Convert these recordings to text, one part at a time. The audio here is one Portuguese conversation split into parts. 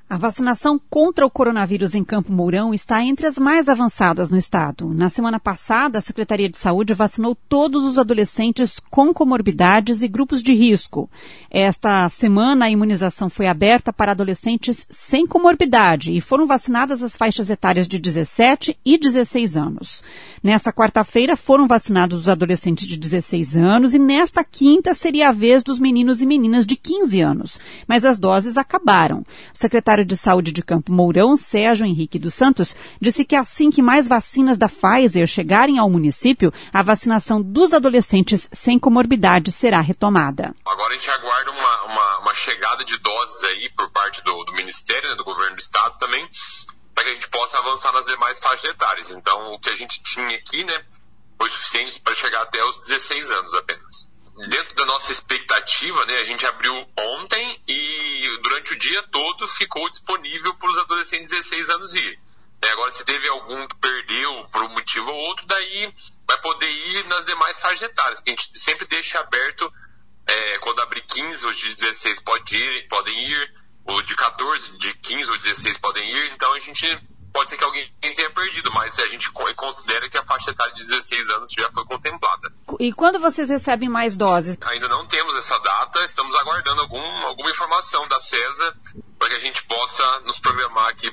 A vacinação contra o coronavírus em Campo Mourão está entre as mais avançadas no estado. Na semana passada, a Secretaria de Saúde vacinou todos os adolescentes com comorbidades e grupos de risco. Esta semana, a imunização foi aberta para adolescentes sem comorbidade e foram vacinadas as faixas etárias de 17 e 16 anos. Nesta quarta-feira, foram vacinados os adolescentes de 16 anos e nesta quinta seria a vez dos meninos e meninas de 15 anos. Mas as doses acabaram. O secretário de Saúde de Campo Mourão, Sérgio Henrique dos Santos, disse que assim que mais vacinas da Pfizer chegarem ao município, a vacinação dos adolescentes sem comorbidade será retomada. Agora a gente aguarda uma chegada de doses aí por parte do Ministério, né, do Governo do Estado também, para que a gente possa avançar nas demais faixas etárias. Então, o que a gente tinha aqui, né, foi suficiente para chegar até os 16 anos apenas. Dentro da nossa expectativa, né, a gente abriu ontem e durante o dia todo ficou disponível para os adolescentes de 16 anos ir. Agora, se teve algum que perdeu por um motivo ou outro, daí vai poder ir nas demais faixas etárias, porque a gente sempre deixa aberto, quando abrir 15, os de 16 podem ir, os de 14, de 15 ou 16 podem ir, então a gente... Pode ser que alguém tenha perdido, mas a gente considera que a faixa etária de 16 anos já foi contemplada. E quando vocês recebem mais doses? Ainda não temos essa data, estamos aguardando alguma informação da CESA para que a gente possa nos programar aqui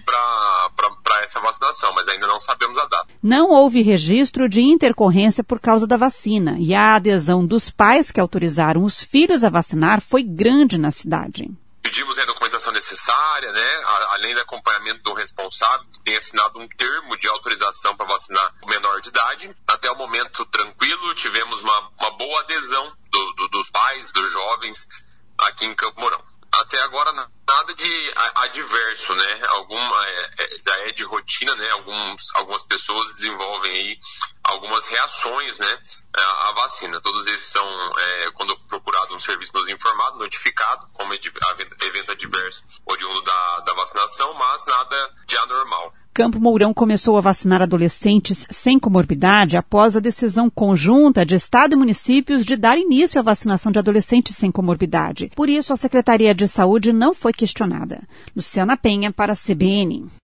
para essa vacinação, mas ainda não sabemos a data. Não houve registro de intercorrência por causa da vacina e a adesão dos pais que autorizaram os filhos a vacinar foi grande na cidade. Pedimos a documentação necessária, né, além do acompanhamento do responsável, que tem assinado um termo de autorização para vacinar o menor de idade. Até o momento tranquilo, tivemos uma boa adesão dos pais, dos jovens aqui em Campo Mourão. Até agora nada de adverso, né, já é de rotina, né, algumas pessoas desenvolvem aí algumas reações, né, à vacina. Todos esses são, quando procurado um serviço nos informado, notificado como evento adverso oriundo da vacinação, mas nada de anormal. Campo Mourão começou a vacinar adolescentes sem comorbidade após a decisão conjunta de Estado e municípios de dar início à vacinação de adolescentes sem comorbidade. Por isso, a Secretaria de Saúde não foi questionada. Luciana Penha, para a CBN.